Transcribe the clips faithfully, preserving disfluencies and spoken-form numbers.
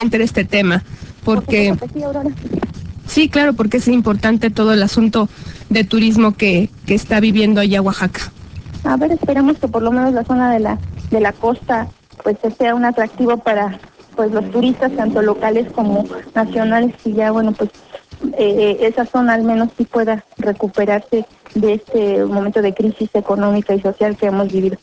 este tema, porque sí, claro, porque es importante todo el asunto de turismo que, que está viviendo allá Oaxaca. A ver, esperemos que por lo menos la zona de la de la costa pues sea un atractivo para pues los turistas tanto locales como nacionales, y ya bueno pues eh, esa zona al menos sí pueda recuperarse de este momento de crisis económica y social que hemos vivido.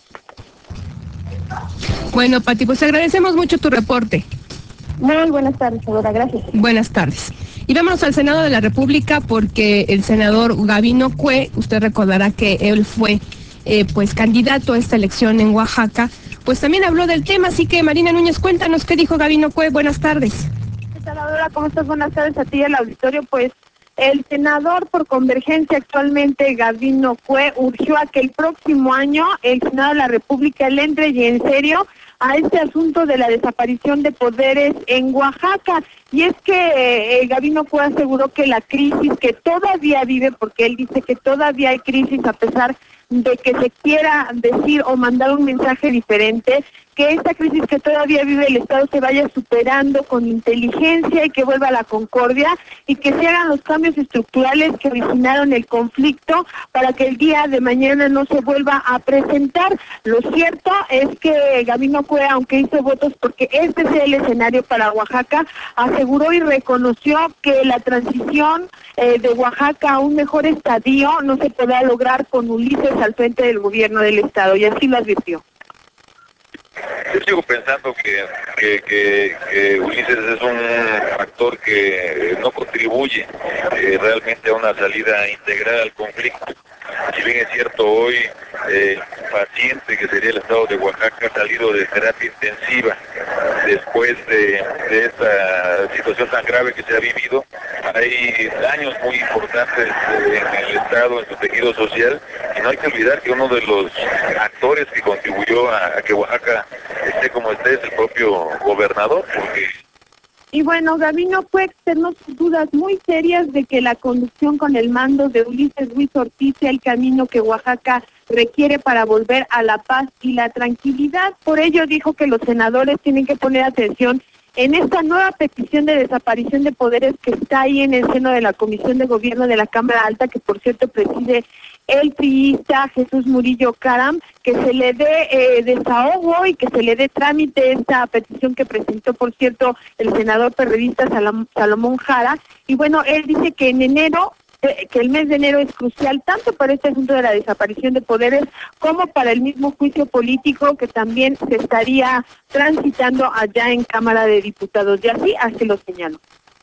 Bueno, Pati, pues agradecemos mucho tu reporte. Muy buenas tardes, Aurora, gracias. Buenas tardes. Y vámonos al Senado de la República porque el senador Gabino Cue, usted recordará que él fue eh, pues candidato a esta elección en Oaxaca, pues también habló del tema, así que Marina Núñez, cuéntanos qué dijo Gabino Cue. Buenas tardes. ¿Qué tal, Aurora? ¿Cómo estás? Buenas tardes a ti y al auditorio. Pues el senador por Convergencia actualmente, Gabino Cue, urgió a que el próximo año el Senado de la República le entre y en serio a este asunto de la desaparición de poderes en Oaxaca. Y es que eh, Gabino Cue aseguró que la crisis que todavía vive, porque él dice que todavía hay crisis a pesar de que se quiera decir o mandar un mensaje diferente, que esta crisis que todavía vive el Estado se vaya superando con inteligencia y que vuelva a la concordia y que se hagan los cambios estructurales que originaron el conflicto para que el día de mañana no se vuelva a presentar. Lo cierto es que Gabino Cue, aunque hizo votos porque este sea el escenario para Oaxaca, aseguró y reconoció que la transición eh, de Oaxaca a un mejor estadio no se podrá lograr con Ulises al frente del gobierno del Estado, y así lo advirtió. Yo sigo pensando que, que, que, que Ulises es un factor que no contribuye eh, realmente a una salida integral al conflicto. Si bien es cierto, hoy eh, el paciente que sería el Estado de Oaxaca ha salido de terapia intensiva después de, de esta situación tan grave que se ha vivido. Hay daños muy importantes en el Estado, en su tejido social, y no hay que olvidar que uno de los actores que contribuyó a, a que Oaxaca esté como esté es el propio gobernador, porque... Y bueno, Gabino Cue externó sus dudas muy serias de que la conducción con el mando de Ulises Ruiz Ortiz sea el camino que Oaxaca requiere para volver a la paz y la tranquilidad. Por ello dijo que los senadores tienen que poner atención en esta nueva petición de desaparición de poderes que está ahí en el seno de la Comisión de Gobierno de la Cámara Alta, que por cierto preside el priista Jesús Murillo Caram, que se le dé eh, desahogo y que se le dé trámite esta petición que presentó, por cierto, el senador periodista Salom, Salomón Jara. Y bueno, él dice que en enero, eh, que el mes de enero es crucial tanto para este asunto de la desaparición de poderes como para el mismo juicio político que también se estaría transitando allá en Cámara de Diputados. Y así, así lo señaló.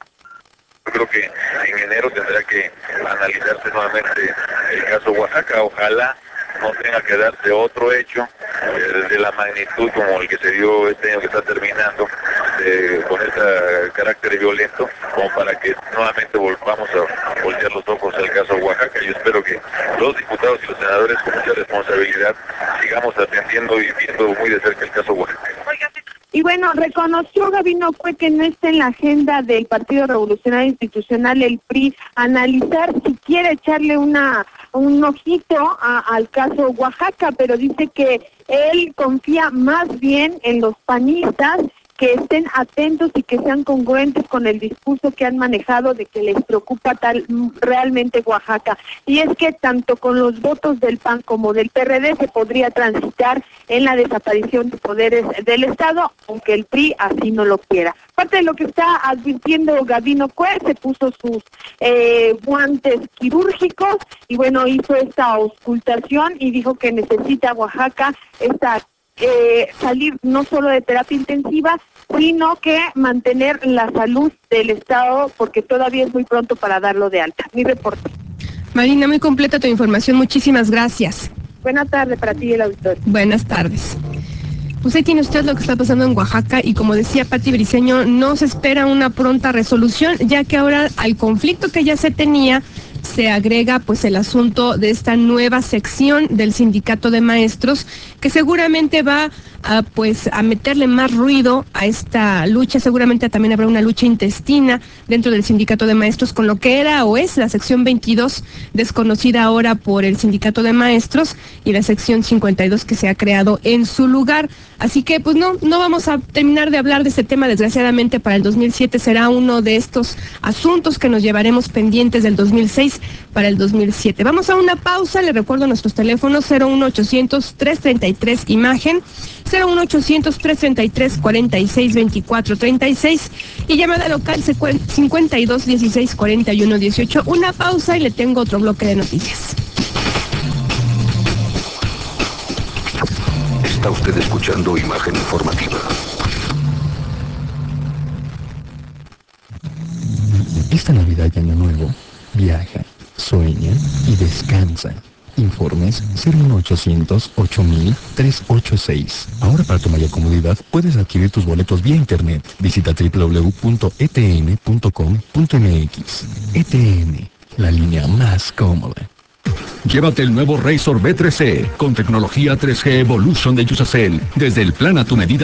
Yo creo que en enero tendrá que analizarse nuevamente el caso Oaxaca. Ojalá no tenga que darse otro hecho eh, de la magnitud como el que se dio este año que está terminando, eh, con este carácter violento, como para que nuevamente volvamos a voltear los ojos al caso Oaxaca. Yo espero que los diputados y los senadores con mucha responsabilidad sigamos atendiendo y viendo muy de cerca el caso Oaxaca. Y bueno, reconoció Gabino Cue que no está en la agenda del Partido Revolucionario Institucional, el P R I, analizar si quiere echarle una un ojito a, al caso Oaxaca, pero dice que él confía más bien en los panistas, que estén atentos y que sean congruentes con el discurso que han manejado de que les preocupa tal realmente Oaxaca. Y es que tanto con los votos del P A N como del P R D se podría transitar en la desaparición de poderes del Estado, aunque el P R I así no lo quiera. Parte de lo que está advirtiendo Gabino Cue, se puso sus eh, guantes quirúrgicos y bueno, hizo esta auscultación y dijo que necesita Oaxaca esta Eh, salir no solo de terapia intensiva, sino que mantener la salud del Estado, porque todavía es muy pronto para darlo de alta. Mi reporte. Marina, muy completa tu información, muchísimas gracias. Buenas tardes para ti y el auditorio. Buenas tardes. Pues ahí tiene usted lo que está pasando en Oaxaca y como decía Pati Briceño, no se espera una pronta resolución, ya que ahora al conflicto que ya se tenía se agrega pues el asunto de esta nueva sección del sindicato de maestros que seguramente va a, pues, a meterle más ruido a esta lucha. Seguramente también habrá una lucha intestina dentro del sindicato de maestros con lo que era o es la sección veintidós, desconocida ahora por el sindicato de maestros, y la sección cincuenta y dos que se ha creado en su lugar. Así que pues no, no vamos a terminar de hablar de este tema, desgraciadamente. Para el dos mil siete será uno de estos asuntos que nos llevaremos pendientes del dos mil seis para el dos mil siete. Vamos a una pausa, le recuerdo nuestros teléfonos: cero uno ochocientos, trescientos treinta y tres imagen, cero uno ochocientos, trescientos treinta y tres, cuarenta y seis, veinticuatro, treinta y seis, y llamada local cincuenta y dos, dieciséis, cuarenta y uno, dieciocho. Una pausa y le tengo otro bloque de noticias. Está usted escuchando Imagen Informativa. Esta Navidad y Año Nuevo, viaja, sueña y descansa. Informes cero uno ochocientos, ocho mil, trescientos ochenta y seis. Ahora, para tu mayor comodidad, puedes adquirir tus boletos vía internet. Visita doble u doble u doble u punto e t n punto com punto m x. E T N, la línea más cómoda. Llévate el nuevo Razor B tres C con tecnología tres G Evolution de Yusacell. Desde el plan a tu medida